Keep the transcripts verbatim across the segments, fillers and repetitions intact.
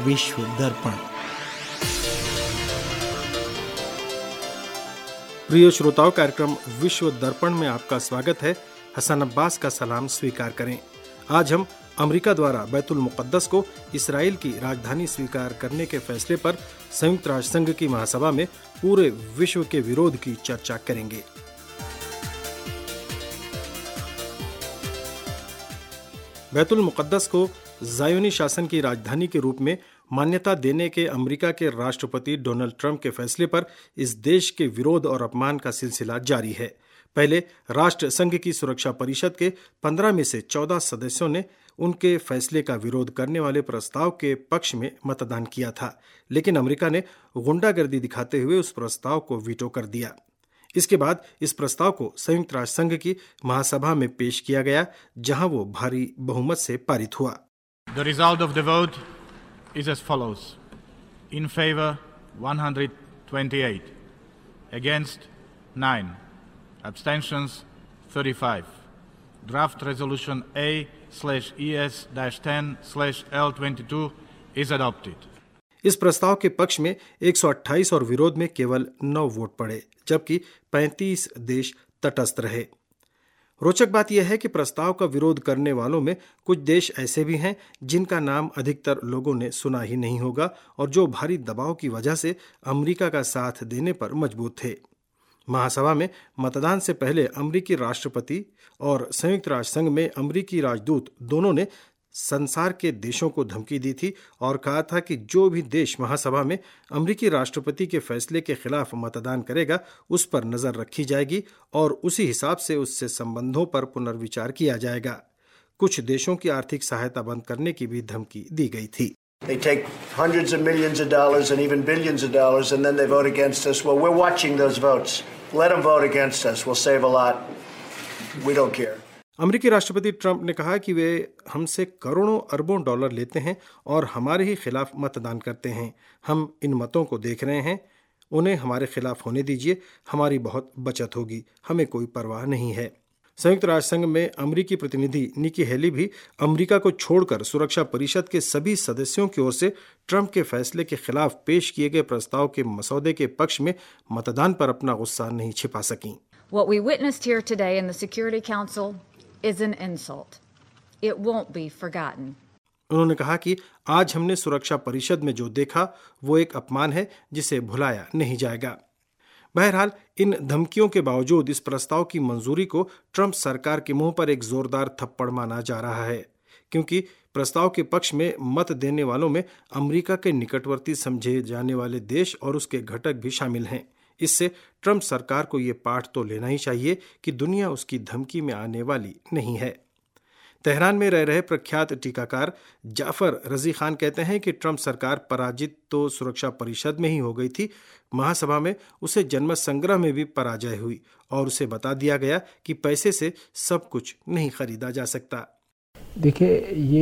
विश्व दर्पण। प्रिय श्रोताओं, कार्यक्रम विश्व दर्पण में आपका स्वागत है। हसन अब्बास का सलाम स्वीकार करें। आज हम अमेरिका द्वारा बैतुल मुक़द्दस को इसराइल की राजधानी स्वीकार करने के फैसले पर संयुक्त राष्ट्र संघ की महासभा में पूरे विश्व के विरोध की चर्चा करेंगे। बैतुल मुक़द्दस को ज़ायोनी शासन की राजधानी के रूप में मान्यता देने के अमेरिका के राष्ट्रपति डोनाल्ड ट्रंप के फैसले पर इस देश के विरोध और अपमान का सिलसिला जारी है। पहले राष्ट्र संघ की सुरक्षा परिषद के पंद्रह में से चौदह सदस्यों ने उनके फैसले का विरोध करने वाले प्रस्ताव के पक्ष में मतदान किया था, लेकिन अमेरिका ने गुंडागर्दी दिखाते हुए उस प्रस्ताव को वीटो कर दिया। इसके बाद इस प्रस्ताव को संयुक्त राष्ट्र संघ की महासभा में पेश किया गया, जहां वो भारी बहुमत से पारित हुआ। The result of the vote is as follows: in favor one hundred twenty-eight, against nine, abstentions thirty-five. Draft resolution A slash E S dash ten slash L twenty-two is adopted. इस प्रस्ताव के पक्ष में एक सौ अट्ठाईस और विरोध में केवल नौ वोट पड़े, जबकि पैंतीस देश तटस्थ रहे। रोचक बात यह है कि प्रस्ताव का विरोध करने वालों में कुछ देश ऐसे भी हैं जिनका नाम अधिकतर लोगों ने सुना ही नहीं होगा और जो भारी दबाव की वजह से अमेरिका का साथ देने पर मजबूर थे। महासभा में मतदान से पहले अमेरिकी राष्ट्रपति और संयुक्त राष्ट्र संघ में अमेरिकी राजदूत दोनों ने संसार के देशों को धमकी दी थी और कहा था कि जो भी देश महासभा में अमेरिकी राष्ट्रपति के फैसले के खिलाफ मतदान करेगा उस पर नजर रखी जाएगी और उसी हिसाब से उससे संबंधों पर पुनर्विचार किया जाएगा। कुछ देशों की आर्थिक सहायता बंद करने की भी धमकी दी गई थी। They take hundreds of millions of dollars and even billions of dollars and then they vote against us. Well, we're watching those votes. Let them vote against us. We'll save a lot. We don't care. अमेरिकी राष्ट्रपति Trump ने कहा कि वे हमसे करोड़ों अरबों dollar लेते हैं और हमारे ही खिलाफ मतदान करते हैं। हम इन मतों को देख रहे हैं, उन्हें हमारे खिलाफ होने दीजिए, हमारी बहुत बचत होगी, हमें कोई परवाह नहीं है। संयुक्त राष्ट्र संघ में अमेरिकी प्रतिनिधि निकी हेली भी अमेरिका को छोड़कर सुरक्षा परिषद के सभी सदस्यों की ओर से ट्रंप के फैसले के खिलाफ पेश किए गए प्रस्ताव के मसौदे के पक्ष में मतदान पर अपना गुस्सा नहीं छिपा सकीं। What we witnessed here today in the Security Council is an insult. It won't be forgotten. उन्होंने कहा कि आज हमने सुरक्षा परिषद में जो देखा वो एक अपमान है जिसे भुलाया नहीं जाएगा। बहरहाल इन धमकियों के बावजूद इस प्रस्ताव की मंजूरी को ट्रंप सरकार के मुंह पर एक जोरदार थप्पड़ माना जा रहा है, क्योंकि प्रस्ताव के पक्ष में मत देने वालों में अमेरिका के निकटवर्ती समझे जाने वाले देश और उसके घटक भी शामिल हैं। इससे ट्रंप सरकार को ये पाठ तो लेना ही चाहिए कि दुनिया उसकी धमकी में आने वाली नहीं है। तेहरान में रह रहे प्रख्यात टीकाकार जाफर रजी खान कहते हैं कि ट्रंप सरकार पराजित तो सुरक्षा परिषद में ही हो गई थी, महासभा में उसे जनमत संग्रह में भी पराजय हुई और उसे बता दिया गया कि पैसे से सब कुछ नहीं खरीदा जा सकता। देखिए,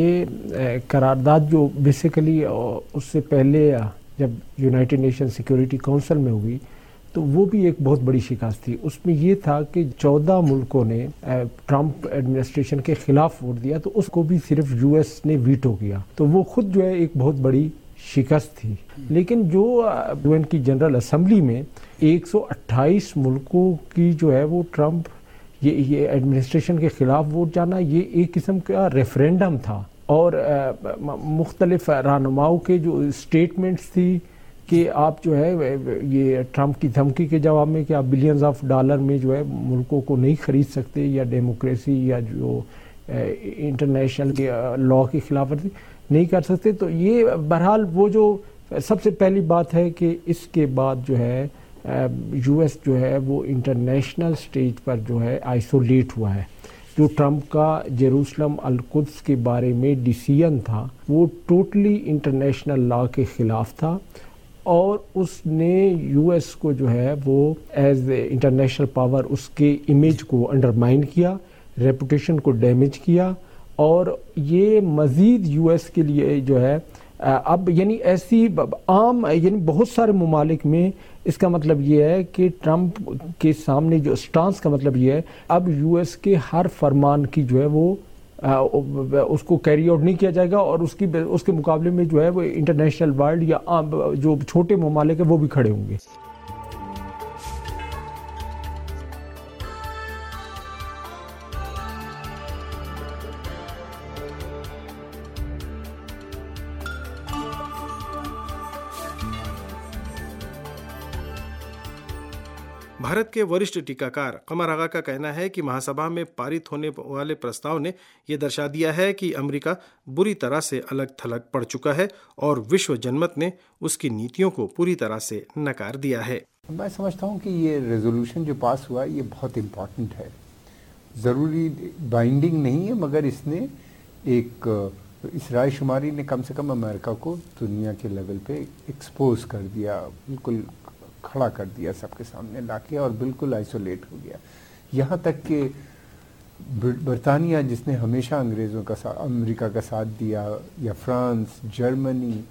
ये करारदाद जो बेसिकली उससे पहले जब यूनाइटेड नेशन सिक्योरिटी काउंसिल में हुई तो वो भी एक बहुत बड़ी शिकस्त थी। उसमें ये था कि चौदह मुल्कों ने ट्रंप एडमिनिस्ट्रेशन के खिलाफ वोट दिया, तो उसको भी सिर्फ यूएस ने वीटो किया, तो वो खुद जो है एक बहुत बड़ी शिकस्त थी। लेकिन जो यूएन की जनरल असेंबली में एक सौ अट्ठाईस मुल्कों की जो है वो ट्रंप ये ये एडमिनिस्ट्रेशन के खिलाफ वोट जाना, ये एक किस्म का रेफरेंडम था और मुख्तलिफ रहनुमाओं के जो स्टेटमेंट्स थी कि आप जो है ये ट्रंप की धमकी के जवाब में कि आप बिलियंस ऑफ डॉलर में जो है मुल्कों को नहीं खरीद सकते या डेमोक्रेसी या जो इंटरनेशनल के लॉ की खिलाफवर्जी नहीं कर सकते, तो ये बहरहाल वो जो सबसे पहली बात है कि इसके बाद जो है यूएस जो है वो इंटरनेशनल स्टेज पर जो है आइसोलेट हुआ है। जो ट्रंप का जेरूसलम अल कुद्स के बारे में डिसीजन था वो टोटली इंटरनेशनल लॉ के खिलाफ था और उसने यूएस को जो है वो एज इंटरनेशनल पावर उसके इमेज को अंडरमाइन किया, रेपुटेशन को डैमेज किया और ये मज़ीद यूएस के लिए जो है अब यानी ऐसी आम यानी बहुत सारे ममालिक में इसका मतलब ये है कि ट्रंप के सामने जो स्टांस का मतलब ये है अब यूएस के हर फरमान की जो है वो उसको कैरी आउट नहीं किया जाएगा और उसकी उसके मुकाबले में जो है वो इंटरनेशनल वर्ल्ड या जो छोटे ममालिक है वो भी खड़े होंगे। भारत के वरिष्ठ टीकाकार कमर आगा का कहना है कि महासभा में पारित होने वाले प्रस्ताव ने यह दर्शा दिया है कि अमेरिका बुरी तरह से अलग थलग पड़ चुका है और विश्व जनमत ने उसकी नीतियों को पूरी तरह से नकार दिया है। मैं समझता हूं कि ये रेजोल्यूशन जो पास हुआ ये बहुत इम्पोर्टेंट है, ज़रूरी बाइंडिंग नहीं है, मगर इसने एक इस रायशुमारी ने कम से कम अमेरिका को दुनिया के लेवल पे एक्सपोज कर दिया, बिल्कुल खड़ा कर दिया सबके सामने लाके और बिल्कुल आइसोलेट हो गया। यहाँ तक कि बरतानिया जिसने हमेशा अंग्रेज़ों का साथ, अमेरिका का साथ दिया, या फ्रांस, जर्मनी,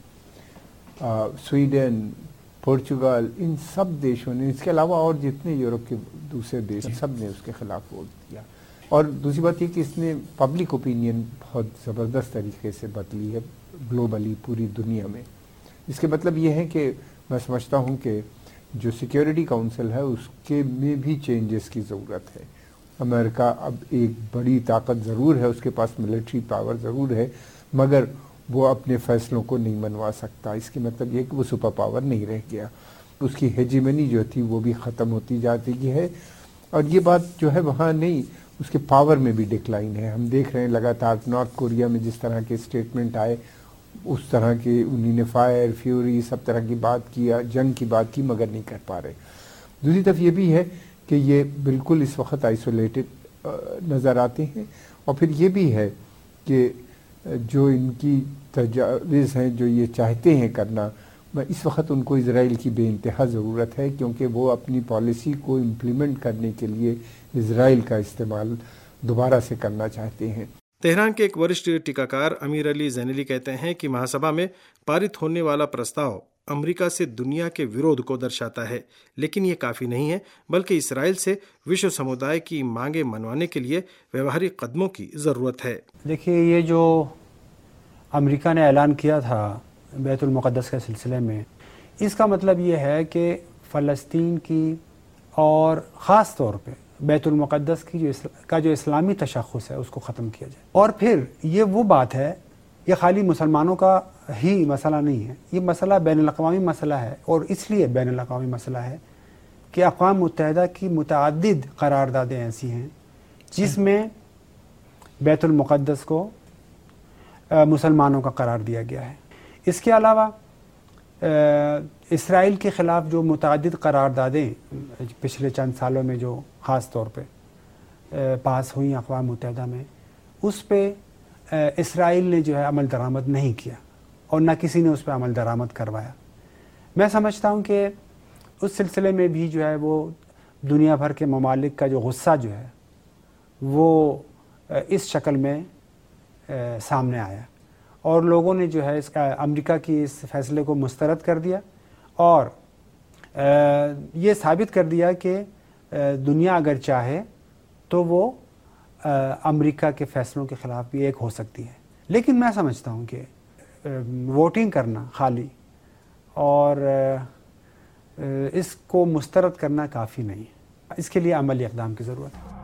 स्वीडन, पोर्चुगल, इन सब देशों ने, इसके अलावा और जितने यूरोप के दूसरे देश, सब ने उसके खिलाफ वोट दिया। और दूसरी बात ये कि इसने पब्लिक ओपिनियन बहुत ज़बरदस्त तरीके से बदली है ग्लोबली, पूरी दुनिया में। इसके मतलब ये है कि मैं समझता हूँ कि जो सिक्योरिटी काउंसिल है उसके में भी चेंजेस की ज़रूरत है। अमेरिका अब एक बड़ी ताकत ज़रूर है, उसके पास मिलिट्री पावर ज़रूर है, मगर वो अपने फैसलों को नहीं मनवा सकता। इसके मतलब ये कि वो सुपर पावर नहीं रह गया, उसकी हेजिमनी जो थी वो भी ख़त्म होती जाती है। और ये बात जो है वहाँ नहीं, उसके पावर में भी डिक्लाइन है। हम देख रहे हैं लगातार नॉर्थ कोरिया में जिस तरह के स्टेटमेंट आए, उस तरह के उन्होंने फायर, फ्यूरी, सब तरह की बात किया, जंग की बात की, मगर नहीं कर पा रहे। दूसरी तरफ ये भी है कि ये बिल्कुल इस वक्त आइसोलेटेड नज़र आते हैं। और फिर ये भी है कि जो इनकी तजावीज़ हैं, जो ये चाहते हैं करना, इस वक्त उनको इजराइल की बेइंतहा ज़रूरत है, क्योंकि वो अपनी पॉलिसी को इम्प्लीमेंट करने के लिए इजराइल का इस्तेमाल दोबारा से करना चाहते हैं। तेहरान के एक वरिष्ठ टीकाकार अमीर अली जैनली कहते हैं कि महासभा में पारित होने वाला प्रस्ताव अमेरिका से दुनिया के विरोध को दर्शाता है, लेकिन ये काफ़ी नहीं है, बल्कि इसराइल से विश्व समुदाय की मांगें मनवाने के लिए व्यवहारिक कदमों की ज़रूरत है। देखिए, ये जो अमेरिका ने ऐलान किया था बैतुल मुक़द्दस के सिलसिले में, इसका मतलब ये है कि फ़लस्तीन की और ख़ास तौर पे बैतुल मुक़द्दस की जो का जो इस्लामी तशख़्ख़ुस है उसको ख़त्म किया जाए। और फिर ये वो बात है, ये खाली मुसलमानों का ही मसला नहीं है, ये मसला बैनुल-अक़वामी मसला है। और इसलिए बैनुल-अक़वामी मसला है कि अक़वाम मुत्तहिदा की मुतअद्दिद क़रारदादें ऐसी हैं जिसमें बैतुल मुक़द्दस को मुसलमानों का करार दिया गया है। इसके अलावा इसराइल के ख़िलाफ़ जो मुतअद्दिद क़रारदादें पिछले चंद सालों में जो ख़ास तौर पे पास हुई अक़वाम मुत्तहिदा में, उस पे इसराइल ने जो है अमल दरामद नहीं किया और न किसी ने उस पर अमल दरामद करवाया। मैं समझता हूँ कि उस सिलसिले में भी जो है वो दुनिया भर के ममालिक का जो गुस्सा जो है वो इस शक्ल में सामने आया और लोगों ने जो है इस अमेरिका की इस फैसले को मुस्तरद कर दिया और ये साबित कर दिया कि दुनिया अगर चाहे तो वो अमेरिका के फ़ैसलों के ख़िलाफ़ भी एक हो सकती है। लेकिन मैं समझता हूँ कि वोटिंग करना खाली और इसको मुस्तरद करना काफ़ी नहीं है, इसके लिए अमली इक़दाम की ज़रूरत है।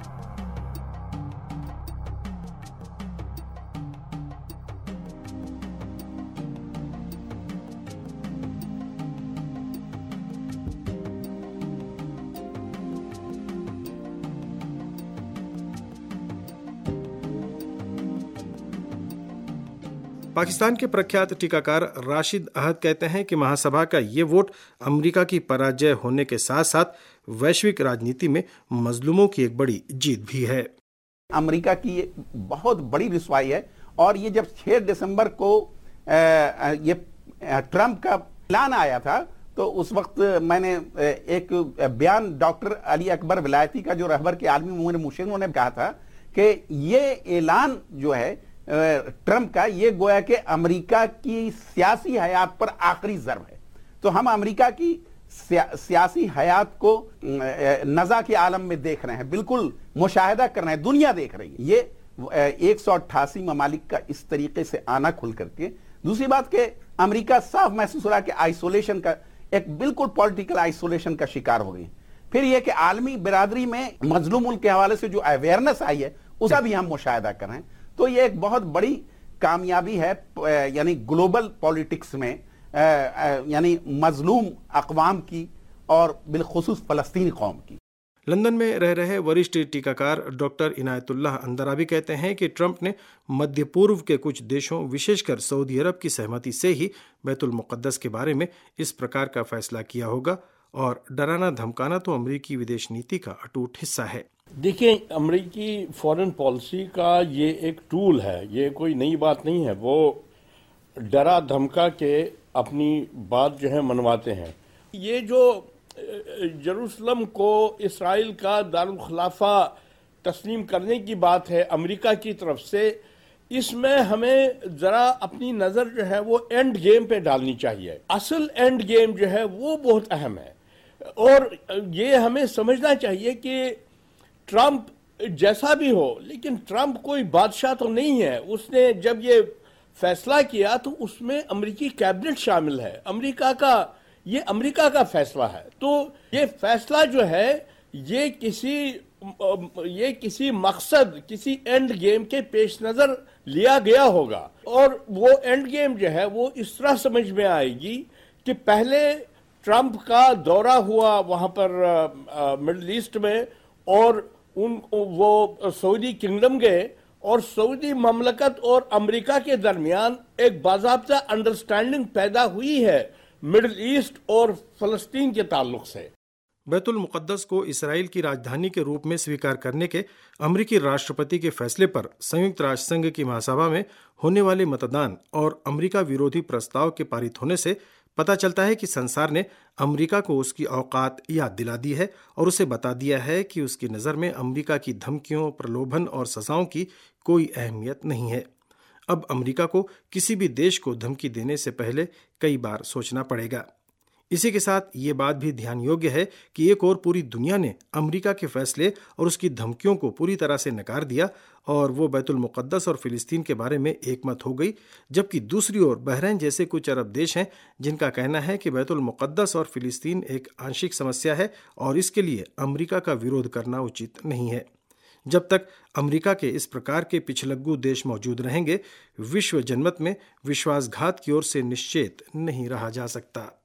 पाकिस्तान के प्रख्यात टीकाकार राशिद अहद कहते हैं कि महासभा का ये वोट अमेरिका की पराजय होने के साथ साथ वैश्विक राजनीति में मजलूमों की एक बड़ी जीत भी है। अमेरिका की ये बहुत बड़ी रुसवाई है। और ये जब छह दिसंबर को ये ट्रंप का ऐलान आया था तो उस वक्त मैंने एक बयान डॉक्टर अली अकबर विलायती का जो रहबर के आलमी उमूर मुशीर ने कहा था कि ये ऐलान जो है ट्रंप का, ये गोया कि अमेरिका की सियासी हयात पर आखिरी ज़र्ब है। तो हम अमेरिका की सिया, सियासी हयात को नज़ा के आलम में देख रहे हैं, बिल्कुल मुशाहिदा कर रहे हैं, दुनिया देख रही है। ये एक सौ अट्ठासी ममालिक का इस तरीके से आना खुल करके। दूसरी बात के अमेरिका साफ महसूस हो रहा है कि आइसोलेशन का, एक बिल्कुल पॉलिटिकल आइसोलेशन का शिकार हो गई। फिर यह कि आलमी बिरादरी में मजलूम मुल्क के हवाले से जो अवेयरनेस आई है उसका भी हम मुशाहिदा कर रहे हैं। तो ये एक बहुत बड़ी कामयाबी है यानी ग्लोबल पॉलिटिक्स में, यानी मजलूम अक़वाम की और बिलखुसूस फ़लस्तीनी कौम की। लंदन में रह रहे वरिष्ठ टीकाकार डॉक्टर इनायतुल्लाह अंदराबी कहते हैं कि ट्रंप ने मध्य पूर्व के कुछ देशों विशेषकर सऊदी अरब की सहमति से ही बैतुल मुक़द्दस के बारे में इस प्रकार का फैसला किया होगा, और डराना धमकाना तो अमरीकी विदेश नीति का अटूट हिस्सा है। देखिए, अमरीकी फॉरेन पॉलिसी का ये एक टूल है, ये कोई नई बात नहीं है। वो डरा धमका के अपनी बात जो है मनवाते हैं। ये जो यरूशलेम को इसराइल का दारुल खिलाफा तस्लीम करने की बात है अमेरिका की तरफ से, इसमें हमें जरा अपनी नजर जो है वो एंड गेम पे डालनी चाहिए। असल एंड गेम जो है वो बहुत अहम है, और ये हमें समझना चाहिए कि ट्रंप जैसा भी हो, लेकिन ट्रंप कोई बादशाह तो नहीं है। उसने जब ये फैसला किया तो उसमें अमेरिकी कैबिनेट शामिल है, अमेरिका का ये अमेरिका का फैसला है। तो ये फैसला जो है ये किसी ये किसी मकसद, किसी एंड गेम के पेश नजर लिया गया होगा, और वो एंड गेम जो है वो इस तरह समझ में आएगी कि पहले ट्रंप का दौरा हुआ वहां पर मिडिल ईस्ट में, और उन वो सऊदी किंगडम गए, और सऊदी ममलकत और अमेरिका के दरमियान एक बाज़ाब्ता अंडरस्टैंडिंग पैदा हुई है मिडिल ईस्ट और फलस्तीन के ताल्लुक से। बैतुल मुक़द्दस को इसराइल की राजधानी के रूप में स्वीकार करने के अमेरिकी राष्ट्रपति के फैसले पर संयुक्त राष्ट्र संघ की महासभा में होने वाले मतदान और अमेरिका विरोधी प्रस्ताव के पारित होने से पता चलता है कि संसार ने अमेरिका को उसकी औकात याद दिला दी है, और उसे बता दिया है कि उसकी नज़र में अमेरिका की धमकियों, प्रलोभन और सजाओं की कोई अहमियत नहीं है। अब अमेरिका को किसी भी देश को धमकी देने से पहले कई बार सोचना पड़ेगा। इसी के साथ ये बात भी ध्यान योग्य है कि एक ओर पूरी दुनिया ने अमेरिका के फैसले और उसकी धमकियों को पूरी तरह से नकार दिया, और वो बैतुल मुक़द्दस और फिलिस्तीन के बारे में एकमत हो गई, जबकि दूसरी ओर बहरीन जैसे कुछ अरब देश हैं जिनका कहना है कि बैतुल मुक़द्दस और फिलिस्तीन एक आंशिक समस्या है और इसके लिए अमेरिका का विरोध करना उचित नहीं है। जब तक अमेरिका के इस प्रकार के पिछलग्गू देश मौजूद रहेंगे, विश्व जनमत में विश्वासघात की ओर से निश्चेत नहीं रहा जा सकता।